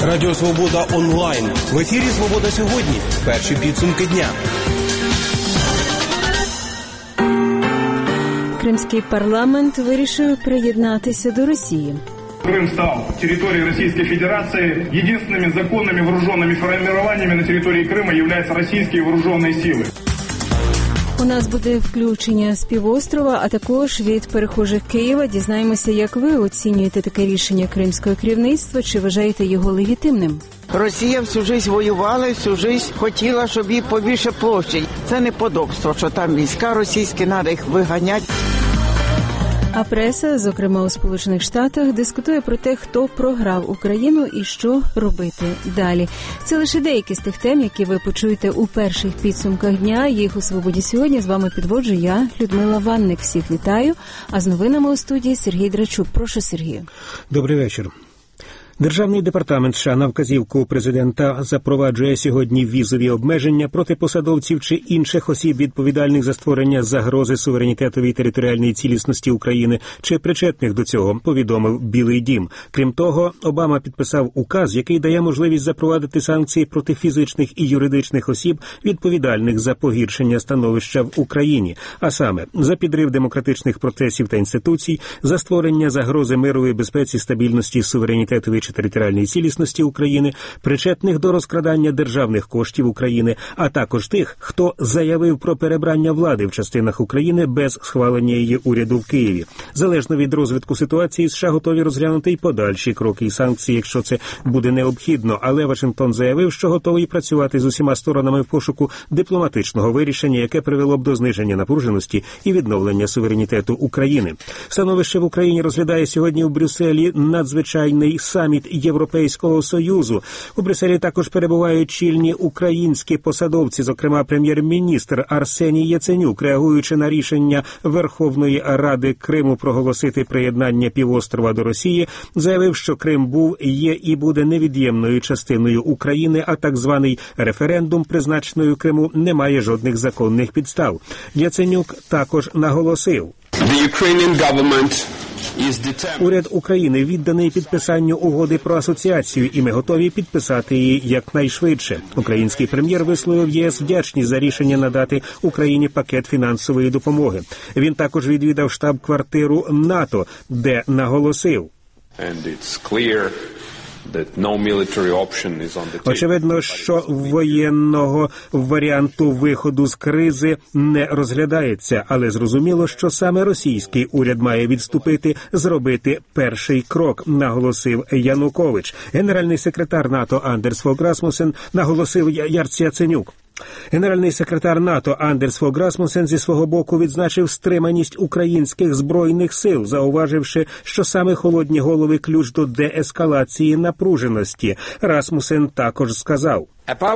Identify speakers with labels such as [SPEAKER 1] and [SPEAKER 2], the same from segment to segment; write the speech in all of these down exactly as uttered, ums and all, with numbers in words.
[SPEAKER 1] Радіо Свобода онлайн. В ефірі «Свобода сьогодні». Перші підсумки дня.
[SPEAKER 2] Кримський парламент вирішив приєднатися до Росії.
[SPEAKER 3] Крым стал территорией Российской Федерации. Единственными законными вооруженными формированиями на территории Крыма являются российские вооруженные силы.
[SPEAKER 2] У нас буде включення з півострова, а також від перехожих Києва. Дізнаємося, як ви оцінюєте таке рішення кримського керівництва, чи вважаєте його легітимним?
[SPEAKER 4] Росія всю життя воювала, всю життя хотіла, щоб їй побільше площі. Це неподобство, що там війська російські, треба їх виганяти.
[SPEAKER 2] А преса, зокрема у Сполучених Штатах, дискутує про те, хто програв Україну і що робити далі. Це лише деякі з тих тем, які ви почуєте у перших підсумках дня. Їх у «Свободі сьогодні» з вами підводжу я, Людмила Ванник. Всіх вітаю. А з новинами у студії Сергій Драчук. Прошу, Сергію.
[SPEAKER 5] Добрий вечір. Державний департамент США на вказівку президента запроваджує сьогодні візові обмеження проти посадовців чи інших осіб, відповідальних за створення загрози суверенітетовій і територіальній цілісності України чи причетних до цього, повідомив Білий дім. Крім того, Обама підписав указ, який дає можливість запровадити санкції проти фізичних і юридичних осіб, відповідальних за погіршення становища в Україні, а саме за підрив демократичних процесів та інституцій, за створення загрози мирової безпеці, стабільності, суверенітетовій чи територіальної цілісності України, причетних до розкрадання державних коштів України, а також тих, хто заявив про перебрання влади в частинах України без схвалення її уряду в Києві. Залежно від розвитку ситуації, США готові розглянути й подальші кроки і санкції, якщо це буде необхідно, але Вашингтон заявив, що готовий працювати з усіма сторонами в пошуку дипломатичного вирішення, яке привело б до зниження напруженості і відновлення суверенітету України. Становище в Україні розглядає сьогодні в Брюсселі надзвичайний саміт Європейського Союзу. У Брюсселі також перебувають чільні українські посадовці, зокрема прем'єр-міністр Арсеній Яценюк, реагуючи на рішення Верховної Ради Криму проголосити приєднання півострова до Росії, заявив, що Крим був, є і буде невід'ємною частиною України, а так званий референдум, призначений Криму, не має жодних законних підстав. Яценюк також наголосив: уряд України відданий підписанню угоди про асоціацію, і ми готові підписати її якнайшвидше. Український прем'єр висловив ЄС вдячність за рішення надати Україні пакет фінансової допомоги. Він також відвідав штаб-квартиру НАТО, де наголосив: очевидно, що воєнного варіанту виходу з кризи не розглядається, але зрозуміло, що саме російський уряд має відступити, зробити перший крок, наголосив Янукович. Генеральний секретар НАТО Андерс Фог Расмусен наголосив Яценюк. Генеральний секретар НАТО Андерс Фог Расмусен зі свого боку відзначив стриманість українських збройних сил, зауваживши, що саме холодні голови – ключ до деескалації напруженості. Расмусен також сказав: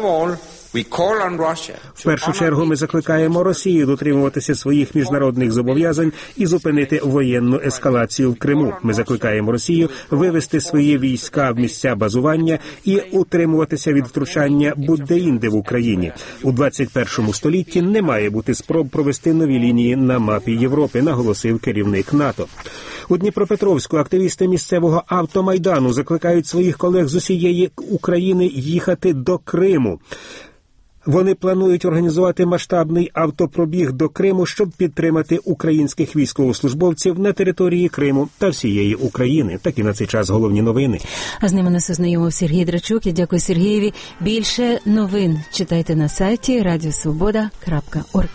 [SPEAKER 5] в першу чергу ми закликаємо Росію дотримуватися своїх міжнародних зобов'язань і зупинити воєнну ескалацію в Криму. Ми закликаємо Росію вивести свої війська в місця базування і утримуватися від втручання будь-де-інде в Україні. У двадцять першому столітті не має бути спроб провести нові лінії на мапі Європи, наголосив керівник НАТО. У Дніпропетровську активісти місцевого автомайдану закликають своїх колег з усієї України їхати до Криму. Вони планують організувати масштабний автопробіг до Криму, щоб підтримати українських військовослужбовців на території Криму та всієї України. Такі на цей час головні новини.
[SPEAKER 2] А з ними нас ознайомив Сергій Драчук. Я дякую Сергієві. Більше новин читайте на сайті радіо свобода крапка орг.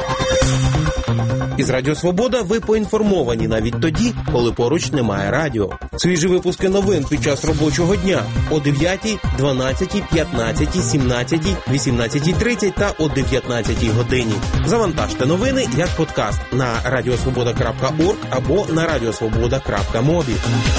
[SPEAKER 1] Із Радіо Свобода ви поінформовані навіть тоді, коли поруч немає радіо. Свіжі випуски новин під час робочого дня о дев'ятій, дванадцятій, п'ятнадцятій, сімнадцятій, вісімнадцятій тридцять та о дев'ятнадцятій годині. Завантажте новини як подкаст на радіо свобода крапка орг або на радіо свобода крапка мобі.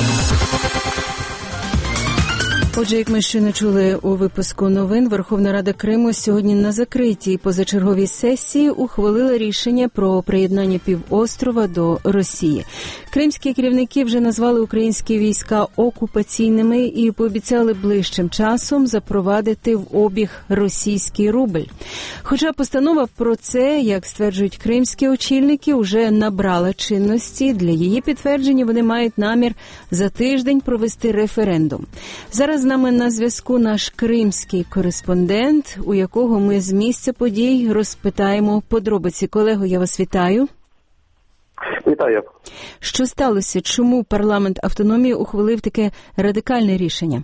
[SPEAKER 2] Отже, як ми щойно чули у випуску новин, Верховна Рада Криму сьогодні на закритій позачерговій сесії ухвалила рішення про приєднання півострова до Росії. Кримські керівники вже назвали українські війська окупаційними і пообіцяли ближчим часом запровадити в обіг російський рубль. Хоча постанова про це, як стверджують кримські очільники, уже набрала чинності, для її підтвердження вони мають намір за тиждень провести референдум. Зараз час з нами на зв'язку наш кримський кореспондент, у якого ми з місця подій розпитаємо подробиці. Колего, я вас вітаю.
[SPEAKER 6] Вітаю.
[SPEAKER 2] Що сталося? Чому парламент автономії ухвалив таке радикальне рішення?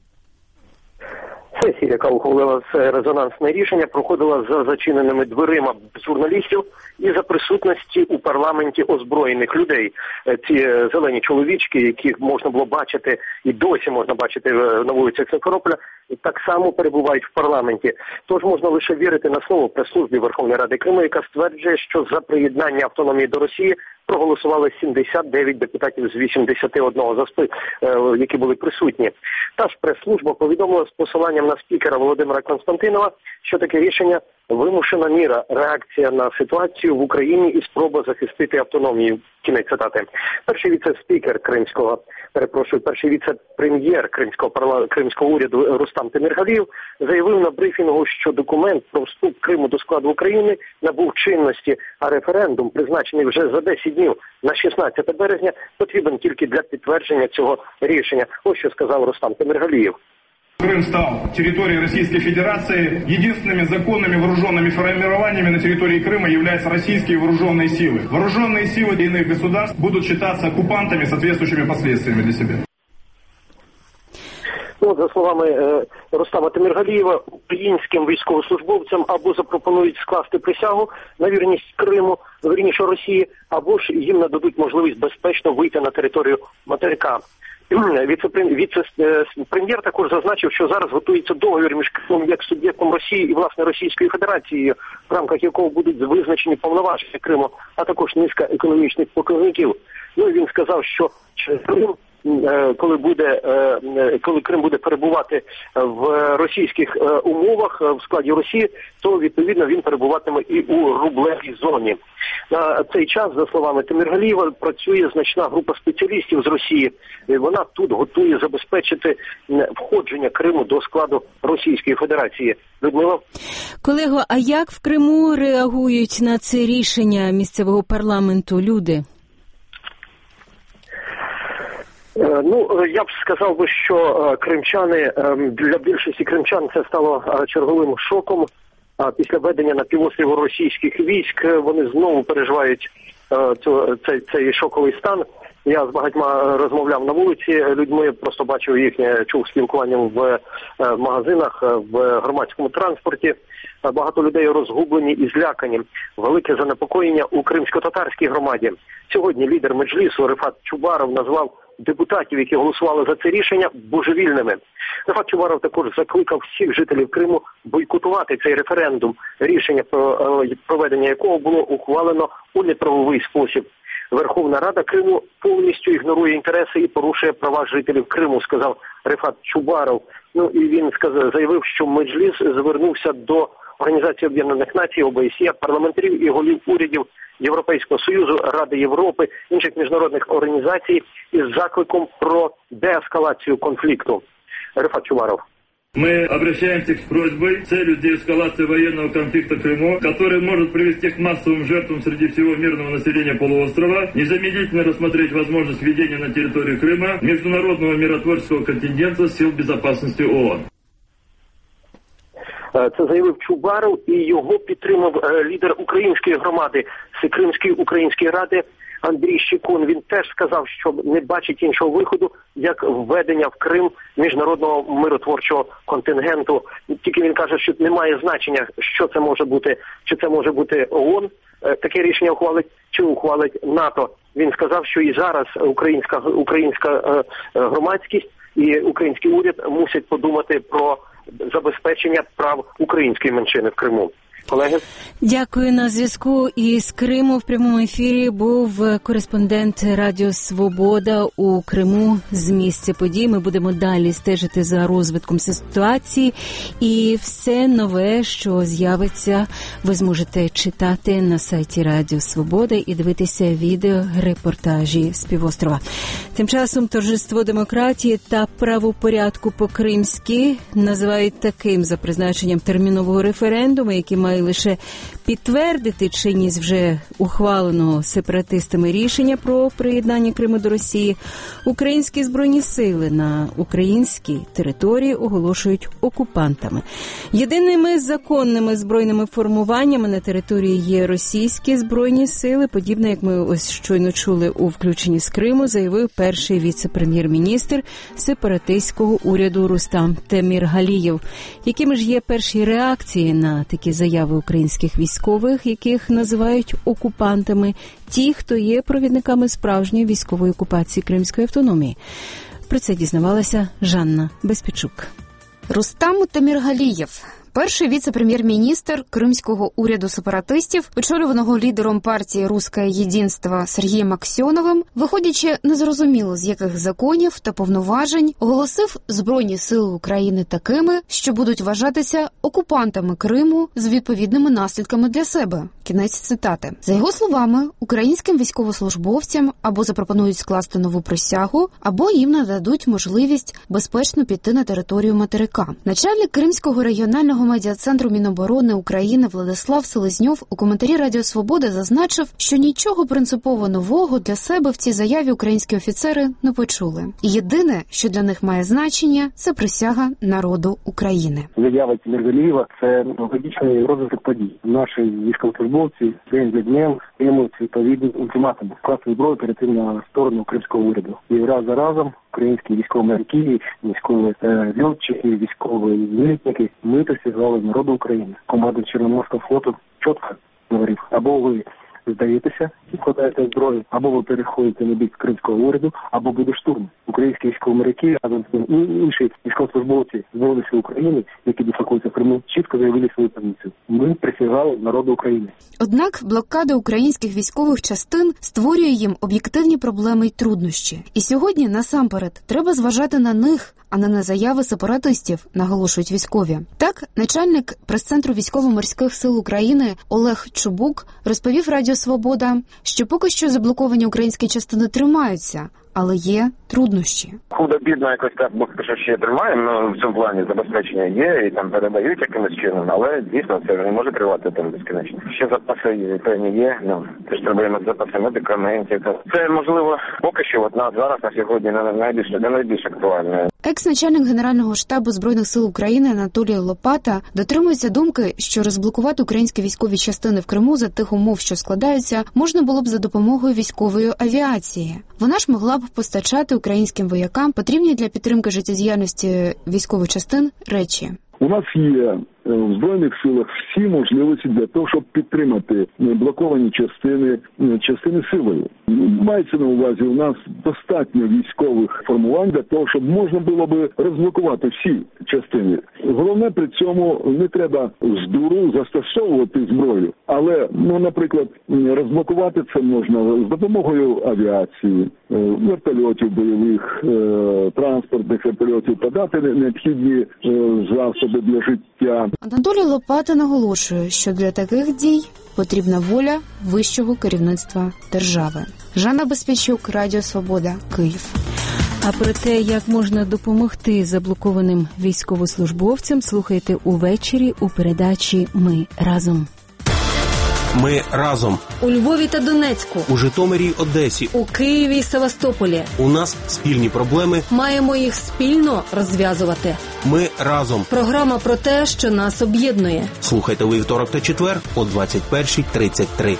[SPEAKER 6] Сесія, яка ухвалила це резонансне рішення, проходила за зачиненими дверима журналістів і за присутності у парламенті озброєних людей. Ці зелені чоловічки, яких можна було бачити і досі можна бачити на вулицях Симферополя, так само перебувають в парламенті. Тож можна лише вірити на слово прес-службі Верховної Ради Криму, яка стверджує, що за приєднання автономії до Росії проголосували сімдесят дев'ять депутатів з вісімдесят один, які були присутні. Та ж прес-служба повідомила з посиланням на спікера Володимира Константинова, що таке рішення – вимушена міра, реакція на ситуацію в Україні і спроба захистити автономію. Кінець цитати. Перший віце-спікер кримського, перепрошую, перший віце-прем'єр кримського парла... кримського уряду Рустам Теміргалієв заявив на брифінгу, що документ про вступ Криму до складу України набув чинності, а референдум, призначений вже за десять днів на шістнадцяте березня, потрібен тільки для підтвердження цього рішення. Ось що сказав Рустам Теміргалієв.
[SPEAKER 3] Крым стал территорией Российской Федерации. Единственными законными вооруженными формированиями на территории Крыма являются российские вооруженные силы. Вооруженные силы иных государств будут считаться оккупантами с соответствующими последствиями для себя.
[SPEAKER 6] Ну, за словами е, Рустама Теміргалієва, українським військовослужбовцям або запропонують скласти присягу на вірність Криму, вірніше Росії, або ж їм нададуть можливість безпечно вийти на територію материка. Віце-прем'єр також зазначив, що зараз готується договір між Кримом як суб'єктом Росії і, власне, Російською Федерацією, в рамках якого будуть визначені повноваження Криму, а також низка економічних показників. Ну, і він сказав, що Крим, коли буде, коли Крим буде перебувати в російських умовах в складі Росії, то відповідно він перебуватиме і у рублевій зоні. На цей час, за словами Теміргалієва, працює значна група спеціалістів з Росії. Вона тут готує забезпечити входження Криму до складу Російської Федерації. Людмила?
[SPEAKER 2] Колего, а як в Криму реагують на це рішення місцевого парламенту люди?
[SPEAKER 6] Ну, я б сказав би, що кримчани, для більшості кримчан це стало черговим шоком. Після введення на півострові російських військ вони знову переживають цей, цей шоковий стан. Я з багатьма розмовляв на вулиці людьми, просто бачив їхнє, чув спілкування в магазинах, в громадському транспорті. Багато людей розгублені і злякані. Велике занепокоєння у кримсько-татарській громаді. Сьогодні лідер Меджлісу Рефат Чубаров назвав депутатів, які голосували за це рішення, божевільними. Рефат Чубаров також закликав всіх жителів Криму бойкотувати цей референдум, рішення про проведення якого було ухвалено у неправовий спосіб. Верховна Рада Криму повністю ігнорує інтереси і порушує права жителів Криму, сказав Рефат Чубаров. Ну і він сказав, заявив, що Меджліс звернувся до Організації Об'єднаних Націй, О Б С Є, парламентарів і голів урядів Європейського Союзу, Ради Європи, інших міжнародних організацій із закликом про деескалацію конфлікту. Рефат Чубаров.
[SPEAKER 7] Мы обращаемся с просьбой с целью деэскалации военного конфликта в Крыму, который может привести к массовым жертвам среди всего мирного населения полуострова, незамедлительно рассмотреть возможность введения на территории Крыма международного миротворческого контингента сил безопасности О О Н.
[SPEAKER 6] Це заявив Чубаров, і його підтримав лідер української громади Всекримської української ради Андрій Щекун. Він теж сказав, що не бачить іншого виходу, як введення в Крим міжнародного миротворчого контингенту. Тільки він каже, що немає значення, що це може бути, чи це може бути О О Н, таке рішення ухвалить, чи ухвалить НАТО. Він сказав, що і зараз українська, українська громадськість і український уряд мусять подумати про забезпечення прав української меншини в Криму. Колеги?
[SPEAKER 2] Дякую. На зв'язку із Криму в прямому ефірі був кореспондент Радіо Свобода у Криму з місця подій. Ми будемо далі стежити за розвитком ситуації, і все нове, що з'явиться, ви зможете читати на сайті Радіо Свобода і дивитися відео репортажі з півострова. Тим часом торжество демократії та правопорядку по-кримськи називають таким за призначенням термінового референдуму, який має і лише підтвердити чинність вже ухваленого сепаратистами рішення про приєднання Криму до Росії, українські збройні сили на українській території оголошують окупантами. Єдиними законними збройними формуваннями на території є російські збройні сили, подібно, як ми ось щойно чули у включенні з Криму, заявив перший віце-прем'єр-міністр сепаратистського уряду Рустам Теміргалієв. Якими ж є перші реакції на такі заяви українських військових, яких називають окупантами, ті, хто є провідниками справжньої військової окупації Кримської автономії? Про це дізнавалася Жанна Безпічук.
[SPEAKER 8] Рустам Теміргалієв – перший віце-прем'єр-міністр кримського уряду сепаратистів, очолюваного лідером партії «Русське єдинство» Сергієм Аксьоновим, виходячи незрозуміло з яких законів та повноважень, оголосив Збройні сили України такими, що будуть вважатися окупантами Криму з відповідними наслідками для себе. Кінець цитати. За його словами, українським військовослужбовцям або запропонують скласти нову присягу, або їм нададуть можливість безпечно піти на територію материка. Начальник Кримського регіонального медіа-центру Міноборони України Владислав Селезньов у коментарі Радіо Свобода зазначив, що нічого принципово нового для себе в цій заяві українські офіцери не почули. І єдине, що для них має значення, це присяга народу України.
[SPEAKER 9] Заява Теміргалієва – це логічний розвиток подій. Наші військовослужбовці день за днем отримують відповідні ультиматуми, скласти зброю, перейти на сторону кримського уряду. І раз за разом українські військові моряки, військові е, льотчики, військові зенітники, ми присягали народу України. Команда Чорноморського флоту чітко говорив, або ви здаєтеся і вкладаєте зброю, або ви переходите на бік кримського уряду, або буде штурм. Українські військові моряки, а інші військовослужбовці Збройних сил України, які дислокуються в Криму, чітко заявили свою позицію. Ми присягали народу України.
[SPEAKER 8] Однак блокада українських військових частин створює їм об'єктивні проблеми й труднощі. І сьогодні, насамперед, треба зважати на них, а не на заяви сепаратистів, наголошують військові. Так, начальник прес-центру військово-морських сил України Олег Чубук розповів Радіо Свобода, що поки що заблоковані українські частини тримаються, але є труднощі.
[SPEAKER 10] Худо-бідно якось так, бо що ще тримаємо, але в цьому плані забезпечення є, і там передають якимось чином, але дійсно це не може тривати там безкінечно. Ще запаси певні є, ну, теж треба мати запаси медикаментів. Це, можливо, поки що, от на зараз, на сьогодні, не найбільш, не найбільш актуальне.
[SPEAKER 8] Екс-начальник Генерального штабу Збройних сил України Анатолій Лопата дотримується думки, що розблокувати українські військові частини в Криму за тих умов, що складаються, можна було б за допомогою військової авіації. Вона ж могла б постачати українським воякам потрібні для підтримки життєдіяльності військових частин речі.
[SPEAKER 11] У нас є в Збройних силах всі можливості для того, щоб підтримати блоковані частини, частини силою. Мається на увазі, у нас достатньо військових формувань для того, щоб можна було би розблокувати всі частини. Головне при цьому не треба з дуру застосовувати зброю, але, ну, наприклад, розблокувати це можна з допомогою авіації, вертольотів бойових, транспортних вертольотів, подати необхідні засоби для життя.
[SPEAKER 8] Анатолій Лопата наголошує, що для таких дій потрібна воля вищого керівництва держави. Жанна Безпічук, Радіо Свобода, Київ.
[SPEAKER 2] А про те, як можна допомогти заблокованим військовослужбовцям, слухайте увечері у передачі «Ми разом».
[SPEAKER 1] Ми разом.
[SPEAKER 12] У Львові та Донецьку.
[SPEAKER 1] У Житомирі й Одесі.
[SPEAKER 12] У Києві й Севастополі.
[SPEAKER 1] У нас спільні проблеми.
[SPEAKER 12] Маємо їх спільно розв'язувати.
[SPEAKER 1] Ми разом.
[SPEAKER 12] Програма про те, що нас об'єднує.
[SPEAKER 1] Слухайте у вівторок та четвер о двадцять перша тридцять три.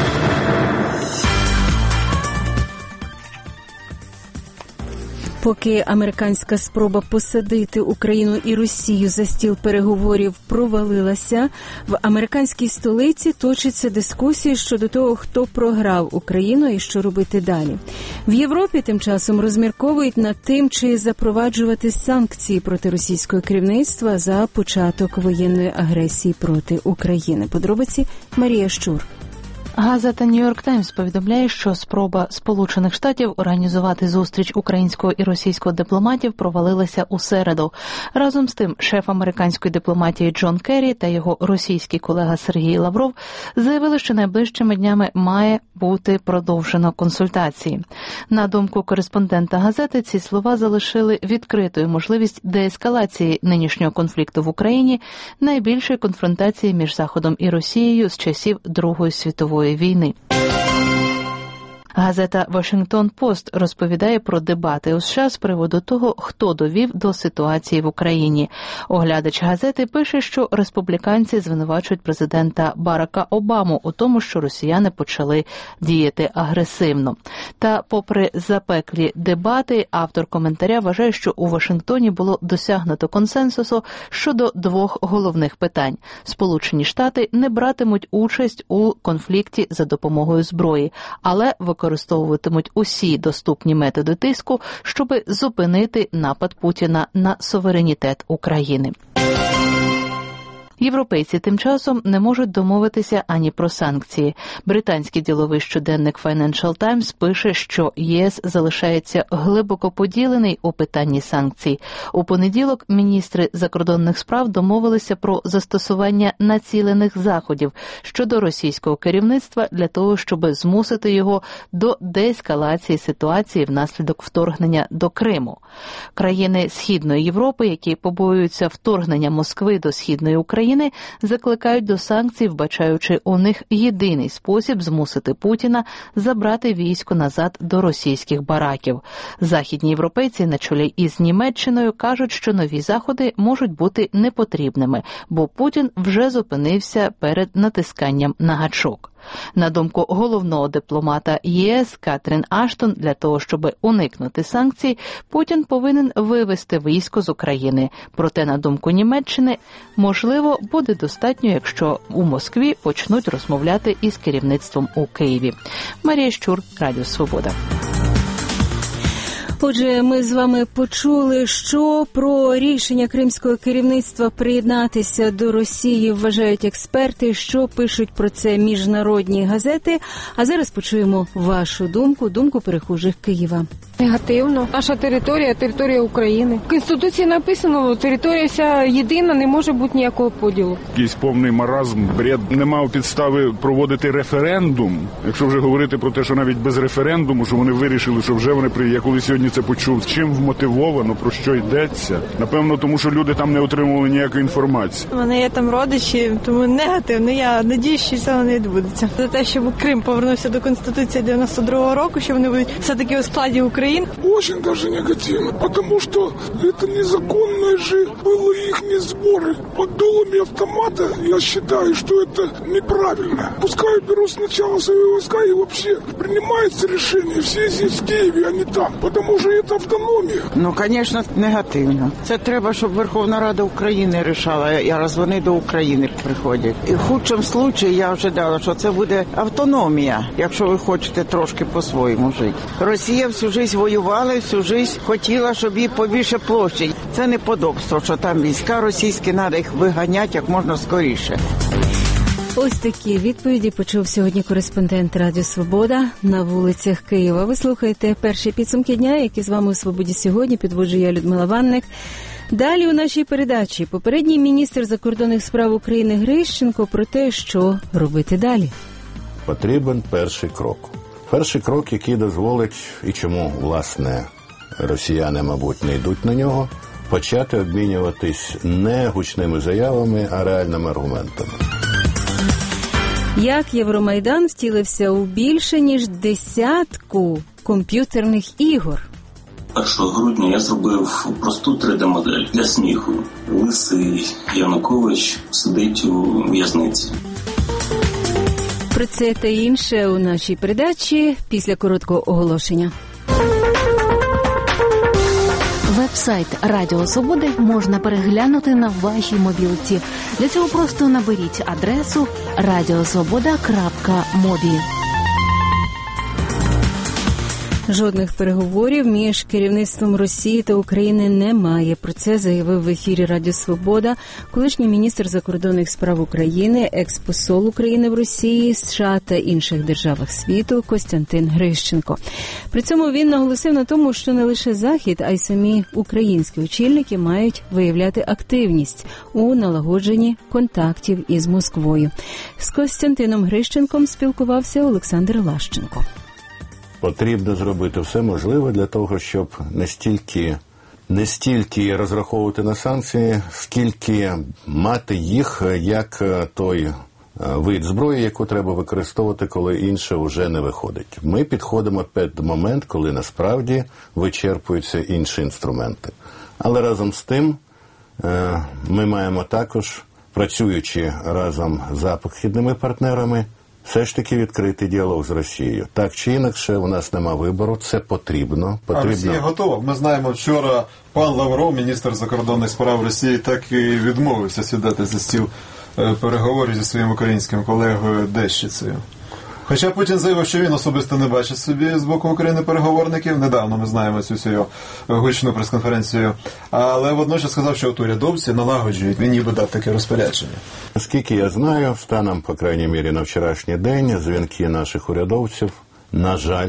[SPEAKER 2] Поки американська спроба посадити Україну і Росію за стіл переговорів провалилася, в американській столиці точаться дискусії щодо того, хто програв Україну і що робити далі. В Європі тим часом розмірковують над тим, чи запроваджувати санкції проти російського керівництва за початок воєнної агресії проти України. Подробиці Марія Щур.
[SPEAKER 13] Газета «Нью-Йорк Таймс» повідомляє, що спроба Сполучених Штатів організувати зустріч українського і російського дипломатів провалилася у середу. Разом з тим, шеф американської дипломатії Джон Керрі та його російський колега Сергій Лавров заявили, що найближчими днями має бути продовжено консультації. На думку кореспондента газети, ці слова залишили відкритою можливість деескалації нинішнього конфлікту в Україні, найбільшої конфронтації між Заходом і Росією з часів Другої світової війни. Газета «Вашингтон-Пост» розповідає про дебати у США з приводу того, хто довів до ситуації в Україні. Оглядач газети пише, що республіканці звинувачують президента Барака Обаму у тому, що росіяни почали діяти агресивно. Та попри запеклі дебати, автор коментаря вважає, що у Вашингтоні було досягнуто консенсусу щодо двох головних питань. Сполучені Штати не братимуть участь у конфлікті за допомогою зброї, але використовуватимуть використовуватимуть усі доступні методи тиску, щоб зупинити напад Путіна на суверенітет України. Європейці тим часом не можуть домовитися ані про санкції. Британський діловий щоденник Financial Times пише, що ЄС залишається глибоко поділений у питанні санкцій. У понеділок міністри закордонних справ домовилися про застосування націлених заходів щодо російського керівництва для того, щоб змусити його до деескалації ситуації внаслідок вторгнення до Криму. Країни Східної Європи, які побоюються вторгнення Москви до Східної України, закликають до санкцій, вбачаючи у них єдиний спосіб змусити Путіна забрати військо назад до російських бараків. Західні європейці на чолі із Німеччиною кажуть, що нові заходи можуть бути непотрібними, бо Путін вже зупинився перед натисканням на гачок. На думку головного дипломата ЄС Катрін Аштон, для того, щоб уникнути санкцій, Путін повинен вивести військо з України. Проте, на думку Німеччини, можливо, буде достатньо, якщо у Москві почнуть розмовляти із керівництвом у Києві. Марія Щур, Радіо Свобода.
[SPEAKER 2] Отже, ми з вами почули, що про рішення кримського керівництва приєднатися до Росії вважають експерти, що пишуть про це міжнародні газети. А зараз почуємо вашу думку, думку перехожих Києва.
[SPEAKER 14] Негативно. Наша територія – територія України. В Конституції написано, територія вся єдина, не може бути ніякого поділу.
[SPEAKER 15] Якийсь повний маразм, бред. Немає підстави проводити референдум. Якщо вже говорити про те, що навіть без референдуму, що вони вирішили, що вже вони при... Я коли сьогодні це почув, чим вмотивовано, про що йдеться. Напевно, тому що люди там не отримували ніякої інформації.
[SPEAKER 16] У мене є там родичі, тому негативно. Я надіюсь, що цього не відбудеться. За те, щоб Крим повернувся до Конституції дев'яносто другого року, що вони будуть все-таки у складі України.
[SPEAKER 17] Очень даже негативно, потому что это незаконные же были их сборы под дулами автомата. Я считаю, что это неправильно. Пускай берут сначала свои войска и вообще принимается решение все здесь в Киеве, а не там, потому что это автономия.
[SPEAKER 4] Ну, звісно, негативно. Це треба, щоб Верховна Рада України рішала, а раз вони до України приходять. І в худшому випадку я вже дала, що це буде автономія, якщо ви хочете трошки по-своєму жити. Росія всю життя воювала, всю життя хотіла, щоб їй побільше площі. Це не подобство, що там війська російські, треба їх виганяти як можна скоріше.
[SPEAKER 2] Ось такі відповіді почув сьогодні кореспондент Радіо Свобода на вулицях Києва. Ви слухаєте перші підсумки дня, які з вами у Свободі сьогодні. Підводжу я, Людмила Ванник. Далі у нашій передачі попередній міністр закордонних справ України Грищенко про те, що робити далі.
[SPEAKER 18] Потрібен перший крок. Перший крок, який дозволить, і чому, власне, росіяни, мабуть, не йдуть на нього, почати обмінюватись не гучними заявами, а реальними аргументами.
[SPEAKER 2] Як Євромайдан втілився у більше, ніж десятку комп'ютерних ігор.
[SPEAKER 19] першого грудня я зробив просту три де-модель для сміху. Лисий Янукович сидить у в'язниці.
[SPEAKER 2] Про це та інше у нашій передачі після короткого оголошення.
[SPEAKER 20] Веб-сайт Радіо Свободи можна переглянути на вашій мобілці. Для цього просто наберіть адресу радіосвобода крапка мобі.
[SPEAKER 2] Жодних переговорів між керівництвом Росії та України немає. Про це заявив в ефірі Радіо Свобода колишній міністр закордонних справ України, експосол України в Росії, США та інших державах світу Костянтин Грищенко. При цьому він наголосив на тому, що не лише Захід, а й самі українські очільники мають виявляти активність у налагодженні контактів із Москвою. З Костянтином Грищенком спілкувався Олександр Лащенко.
[SPEAKER 18] Потрібно зробити все можливе для того, щоб не стільки, не стільки розраховувати на санкції, скільки мати їх як той вид зброї, яку треба використовувати, коли інше вже не виходить. Ми підходимо під момент, коли насправді вичерпуються інші інструменти. Але разом з тим ми маємо також, працюючи разом з західними партнерами, все ж таки відкритий діалог з Росією. Так чи інакше, у нас нема вибору, це потрібно. потрібно.
[SPEAKER 21] А Росія готова? Ми знаємо, вчора пан Лавров, міністр закордонних справ Росії, так і відмовився сідати за стіл переговорів зі своїм українським колегою Дещицею. Хоча Путін заявив, що він особисто не бачить собі з боку України переговорників. Недавно ми знаємо цю свою гучну прес-конференцію. Але водночас сказав, що от урядовці налагоджують. Він ніби дав таке розпорядження.
[SPEAKER 18] Наскільки я знаю, станом, по крайній мірі, на вчорашній день, дзвінки наших урядовців, на жаль,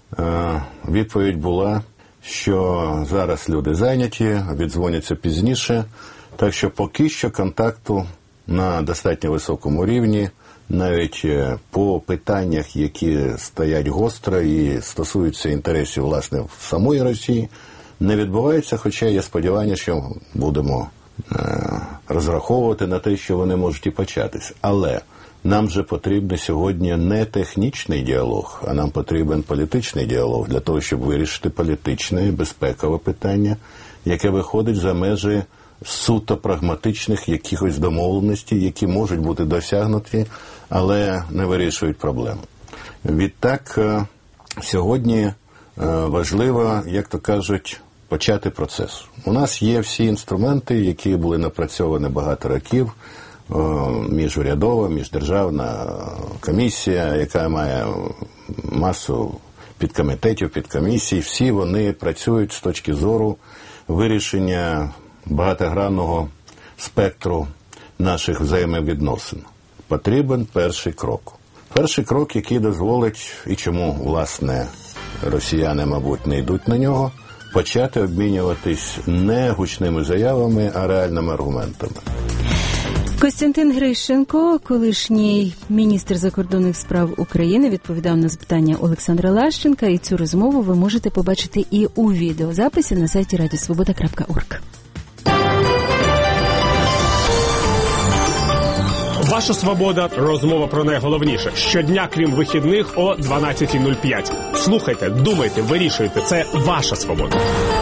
[SPEAKER 18] відповідь була, що зараз люди зайняті, віддзвоняться пізніше. Так що поки що контакту на достатньо високому рівні, навіть по питаннях, які стоять гостро і стосуються інтересів, власне, в самої Росії, не відбувається, хоча є сподівання, що будемо е- розраховувати на те, що вони можуть і початись. Але нам же потрібен сьогодні не технічний діалог, а нам потрібен політичний діалог для того, щоб вирішити політичне і безпекове питання, яке виходить за межі суто прагматичних якихось домовленостей, які можуть бути досягнуті, але не вирішують проблему. Відтак, сьогодні важливо, як то кажуть, почати процес. У нас є всі інструменти, які були напрацьовані багато років, міжурядова, міждержавна комісія, яка має масу підкомітетів, підкомісій. Всі вони працюють з точки зору вирішення багатогранного спектру наших взаємовідносин. Потрібен перший крок. Перший крок, який дозволить, і чому, власне, росіяни, мабуть, не йдуть на нього, почати обмінюватись не гучними заявами, а реальними аргументами.
[SPEAKER 2] Костянтин Грищенко, колишній міністр закордонних справ України, відповідав на запитання Олександра Лащенка, і цю розмову ви можете побачити і у відеозаписі на сайті радіосвобода крапка орг.
[SPEAKER 22] Ваша свобода. Розмова про найголовніше. Щодня, крім вихідних, о дванадцята нуль п'ять. Слухайте, думайте, вирішуйте. Це ваша свобода.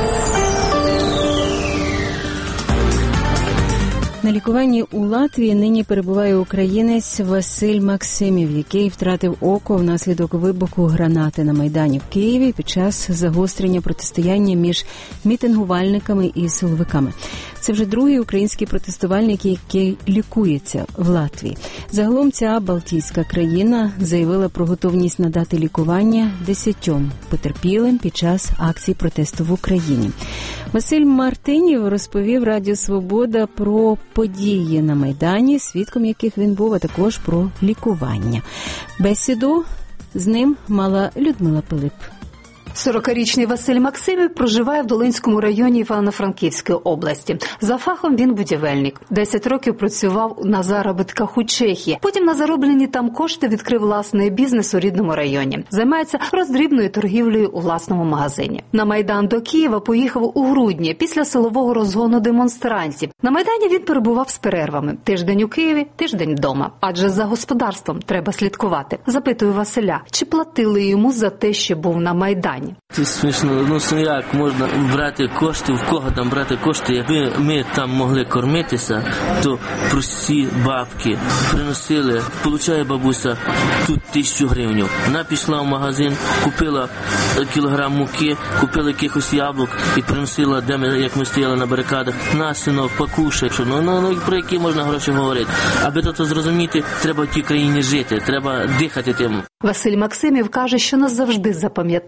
[SPEAKER 2] На лікуванні у Латвії нині перебуває українець Василь Максимів, який втратив око внаслідок вибуху гранати на Майдані в Києві під час загострення протистояння між мітингувальниками і силовиками. Це вже другий український протестувальник, який лікується в Латвії. Загалом ця балтійська країна заявила про готовність надати лікування десятьом потерпілим під час акцій протесту в Україні. Василь Мартинів розповів Радіо Свобода про події на Майдані, свідком яких він був, а також про лікування. Бесіду з ним мала Людмила Пилип.
[SPEAKER 23] сорокарічний Василь Максимів проживає в Долинському районі Івано-Франківської області. За фахом він будівельник. Десять років працював на заробітках у Чехії. Потім на зароблені там кошти відкрив власний бізнес у рідному районі. Займається роздрібною торгівлею у власному магазині. На Майдан до Києва поїхав у грудні після силового розгону демонстрантів. На Майдані він перебував з перервами. Тиждень у Києві, тиждень вдома. Адже за господарством треба слідкувати. Запитую Василя, чи платили йому за те, що був на Майдані.
[SPEAKER 24] Це смішно, ну як можна брати кошти, в кого там брати кошти, якби ми там могли кормитися, то прості бабки приносили, получає бабуся тут тисячу гривень. Вона пішла в магазин, купила кілограм муки, купила якихось яблук і приносила, де ми, як ми стояли на барикадах, на, синок, покушай. Ну, ну, ну, про які можна гроші говорити? Аби то зрозуміти, треба в тій країні жити, треба дихати тим.
[SPEAKER 23] Василь Максимів каже, що назавжди запам'ятає події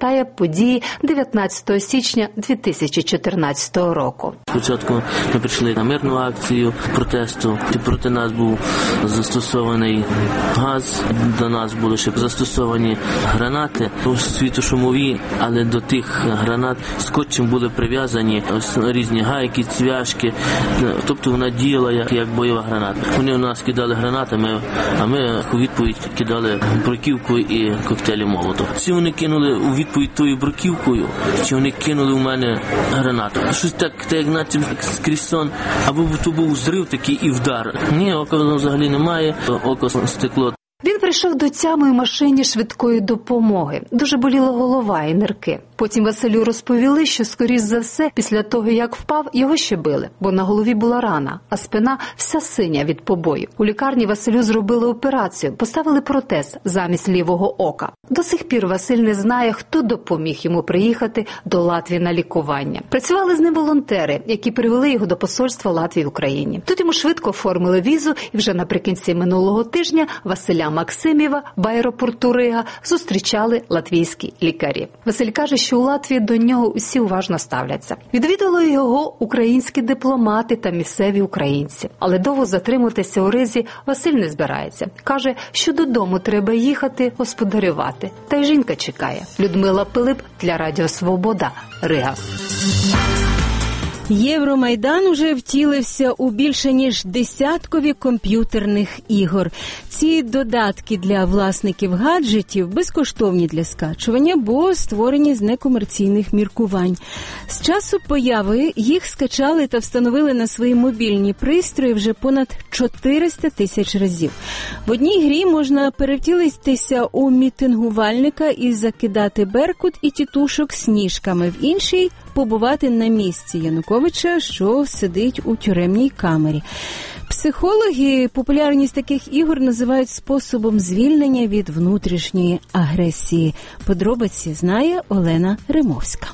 [SPEAKER 23] події дев'ятнадцятого січня дві тисячі чотирнадцятого року.
[SPEAKER 24] Спочатку ми прийшли на мирну акцію протесту, проти нас був застосований газ, до нас були ще застосовані гранати, світошумові, але до тих гранат скотчем були прив'язані ось різні гайки, цвяшки, тобто вона діяла як, як бойова граната. Вони у нас кидали гранатами, а ми у відповідь кидали бруківку і коктейлі Молотов. Чи вони кинули у відповідь тою бруківкою, чи вони кинули у мене гранату. Щось так, так як наче скрізь сон, або то був зрив такий і вдар. Ні, ока взагалі немає, око стекло.
[SPEAKER 23] Він прийшов до тями у машині швидкої допомоги. Дуже боліла голова і нирки. Потім Василю розповіли, що, скоріш за все, після того, як впав, його ще били, бо на голові була рана, а спина вся синя від побою. У лікарні Василю зробили операцію, поставили протез замість лівого ока. До сих пір Василь не знає, хто допоміг йому приїхати до Латвії на лікування. Працювали з ним волонтери, які привели його до посольства Латвії в Україні. Тут йому швидко оформили візу, і вже наприкінці минулого тижня Василя Максимєва в аеропорту Рига зустрічали латвійські лікарі. Василь каже, що у Латвії до нього усі уважно ставляться. Відвідали його українські дипломати та місцеві українці. Але довго затримуватися у Ризі Василь не збирається. Каже, що додому треба їхати господарювати. Та й жінка чекає. Людмила Пилип для Радіо Свобода, Рига.
[SPEAKER 2] Євромайдан уже втілився у більше ніж десяткові комп'ютерних ігор. Ці додатки для власників гаджетів безкоштовні для скачування, бо створені з некомерційних міркувань. З часу появи їх скачали та встановили на свої мобільні пристрої вже понад чотириста тисяч разів. В одній грі можна перевтілитися у мітингувальника і закидати беркут і тітушок сніжками, в іншій – побувати на місці Януковича, що сидить у тюремній камері. Психологи популярність таких ігор називають способом звільнення від внутрішньої агресії. Подробиці знає Олена Римовська.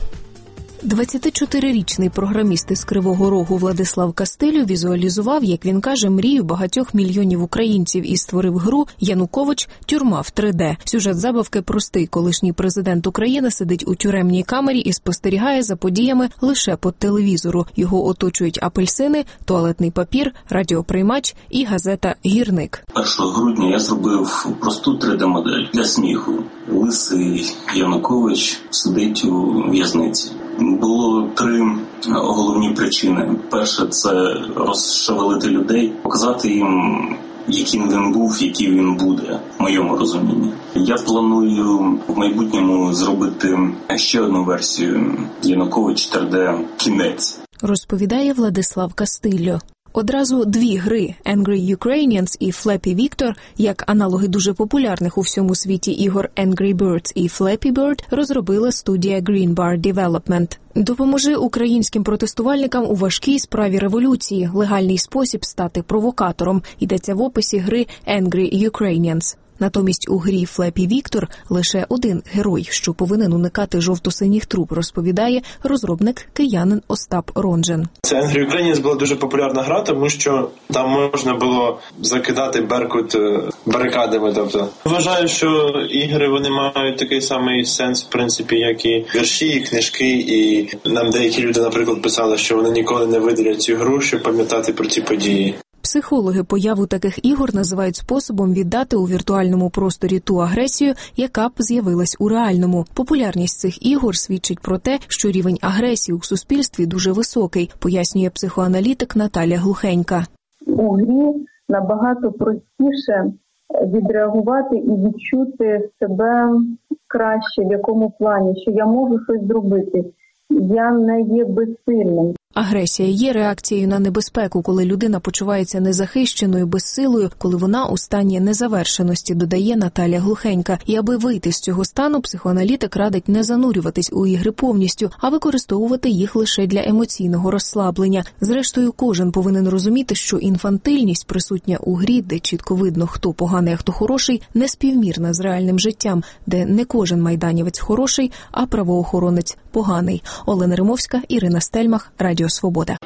[SPEAKER 3] двадцятичотирирічний програміст із Кривого Рогу Владислав Кастилю візуалізував, як він каже, мрію багатьох мільйонів українців і створив гру «Янукович. Тюрма в три де». Сюжет забавки простий. Колишній президент України сидить у тюремній камері і спостерігає за подіями лише по телевізору. Його оточують апельсини, туалетний папір, радіоприймач і газета «Гірник».
[SPEAKER 19] першого грудня я зробив просту три де-модель для сміху. Лисий Янукович сидить у в'язниці. Було три головні причини. Перше – це розшевелити людей, показати їм, яким він був, який він буде, в моєму розумінні. Я планую в майбутньому зробити ще одну версію «Янукович три де. Кінець»,
[SPEAKER 3] розповідає Владислав Кастильо. Одразу дві гри Angry Ukrainians і Flappy Victor, як аналоги дуже популярних у всьому світі ігор Angry Birds і Flappy Bird, розробила студія Green Bar Development. Допоможи українським протестувальникам у важкій справі революції, легальний спосіб стати провокатором, йдеться в описі гри Angry Ukrainians. Натомість у грі Flappy Victor лише один герой, що повинен уникати жовто-синіх труб, розповідає розробник киянин Остап Ронжен.
[SPEAKER 5] Це Angry Ukrainians була дуже популярна гра, тому що там можна було закидати беркут барикадами. Тобто вважаю, що ігри вони мають такий самий сенс, в принципі, як і вірші, і книжки. І нам деякі люди, наприклад, писали, що вони ніколи не видалять цю гру, щоб пам'ятати про ці події.
[SPEAKER 3] Психологи появу таких ігор називають способом віддати у віртуальному просторі ту агресію, яка б з'явилась у реальному. Популярність цих ігор свідчить про те, що рівень агресії у суспільстві дуже високий, пояснює психоаналітик Наталя Глухенька.
[SPEAKER 6] У грі набагато простіше відреагувати і відчути себе краще, в якому плані, що я можу щось зробити. Я не є безсильним.
[SPEAKER 3] Агресія є реакцією на небезпеку, коли людина почувається незахищеною, безсилою, коли вона у стані незавершеності, додає Наталя Глухенька. І аби вийти з цього стану, психоаналітик радить не занурюватись у ігри повністю, а використовувати їх лише для емоційного розслаблення. Зрештою, кожен повинен розуміти, що інфантильність, присутня у грі, де чітко видно, хто поганий, а хто хороший, неспівмірна з реальним життям, де не кожен майданівець хороший, а правоохоронець поганий. Олена Римовська, Ірина Стельмах, Радіо Свобода.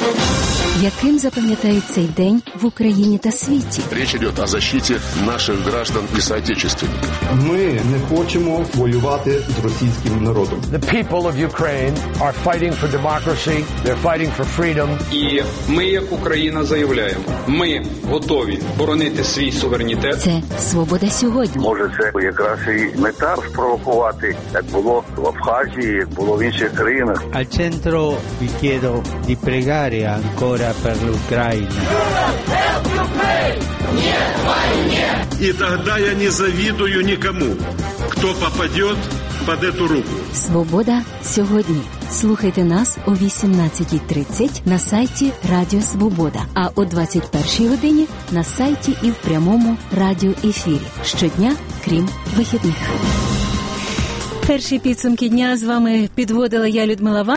[SPEAKER 2] Яким запам'ятають цей день в Україні та світі?
[SPEAKER 7] Річ йде о защиті наших граждан і соотечественників.
[SPEAKER 9] Ми не хочемо воювати з російським народом.
[SPEAKER 10] The people of Ukraine are fighting for democracy, they're fighting for freedom.
[SPEAKER 11] І ми, як Україна, заявляємо, ми готові боронити свій суверенітет.
[SPEAKER 2] Це «Свобода сьогодні».
[SPEAKER 25] Може, це якраз і мета спровокувати, як було в Абхазії, як було в інших країнах.
[SPEAKER 26] Al centro vi chiedo di pregare ancora per l'Ucraina.
[SPEAKER 27] И тогда я не завидую никому, кто попадет под эту руку.
[SPEAKER 2] «Свобода сьогодні». Слухайте нас о вісімнадцятій тридцять на сайті Радіо Свобода, а о двадцять першій годині на сайті і в прямому радіоефірі. Щодня, крім вихідних. Перші підсумки дня з вами підводила я, Людмила Ван.